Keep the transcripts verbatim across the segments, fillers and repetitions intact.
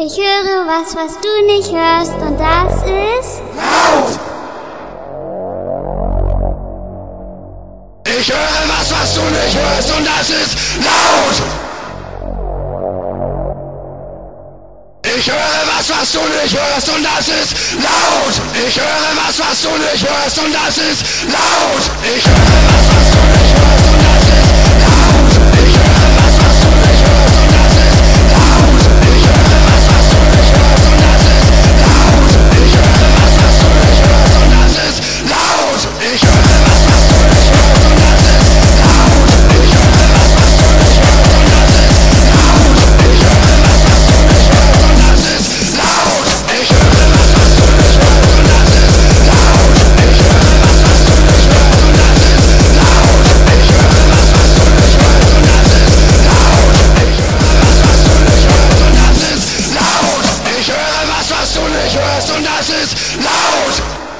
Ich höre was, was du nicht hörst, und das ist... Laut! Ich höre was, was du nicht hörst, und das ist laut! Ich höre was, was du nicht hörst, und das ist laut! Ich höre was, was du nicht hörst, und das ist laut! Ich höre was, was du nicht hörst, und das ist laut! Ich höre was, was du nicht hörst, und das ist laut! Ich höre was, was du nicht hörst, und das ist laut! Ich höre was, was du nicht hörst, und das ist laut! Ich höre was, was du nicht hörst, und das ist laut! Ich höre was, was du nicht hörst, und das ist laut! Ich höre was, was du nicht hörst, und das ist laut! Ich höre was, was du nicht hörst, und das ist laut! Ich höre was, was du nicht hörst, und das ist laut! Ich höre was, was du nicht hörst, und das ist laut! Ich höre was, was du nicht hörst, und das ist laut! Ich höre was, was du nicht hörst, und das ist laut!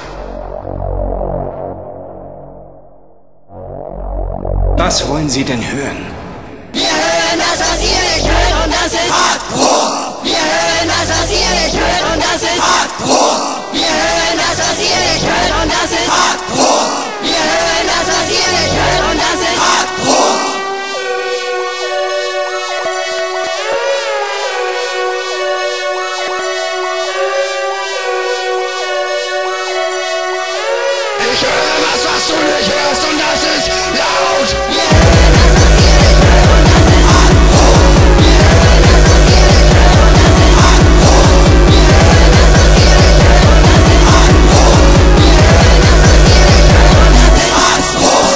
Was wollen Sie denn hören? Wir hören das, was ihr nicht hört, und das ist Hardcore. Wir hören das, was ihr nicht hört, und das ist Hardcore. Wir hören das, was ihr nicht hört, und das ist Hardcore. Wir hören das, was ihr nicht hört, und das ist Hardcore. Ich höre was, was du nicht hörst, und das ist laut! Wir hören das, was ihr nicht hört, und das ist Hardcore. Wir hören das, was ihr nicht hört, und das ist Hardcore. Wir hören das, was ihr nicht hört, und das ist Hardcore. Wir hören das, was ihr nicht hört, und das ist Hardcore.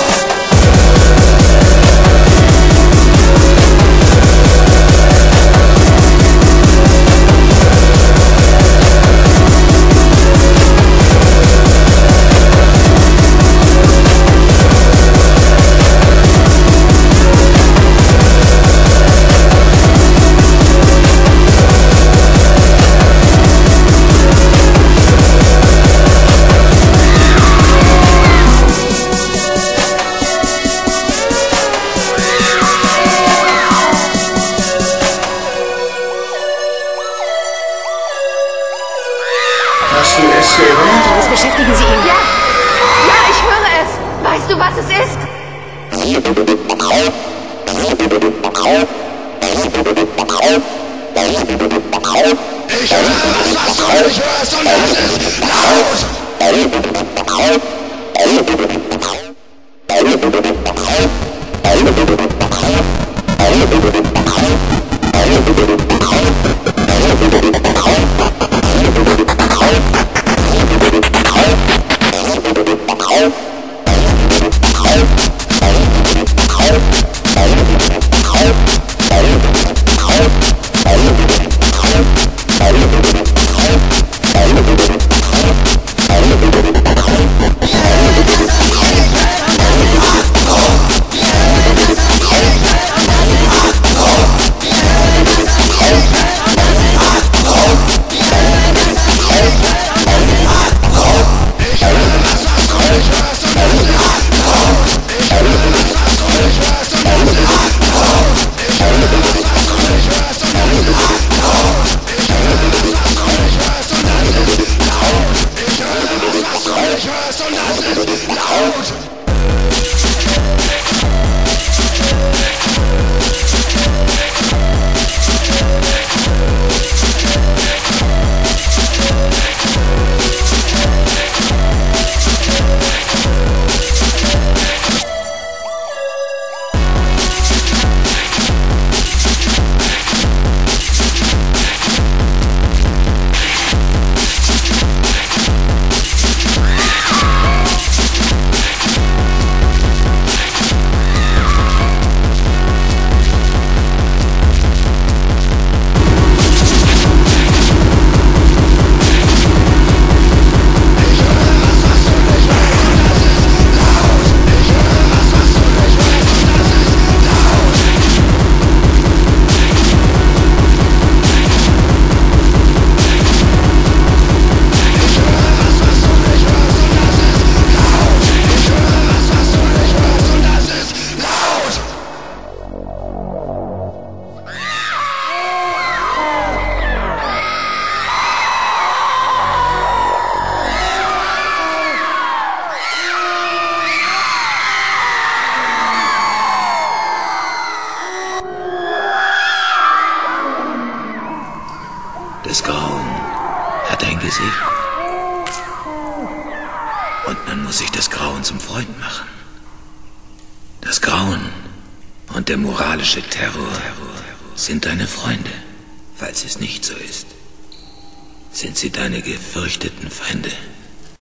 Hast du es gehört? Was beschäftigen Sie ihn? Ja! Ja, ich höre es! Weißt du, was es ist? Ich höre was, was du nicht hörst, und das ist laut! Wir hören das, was ihr nicht hört, und das ist Hardcore. Wir hören das, was ihr nicht hört, und das ist Hardcore. Wir hören das, was ihr nicht Das Grauen hat ein Gesicht. Und man muss sich das Grauen zum Freund machen. Das Grauen und der moralische Terror sind deine Freunde. Falls es nicht so ist, sind sie deine gefürchteten Feinde.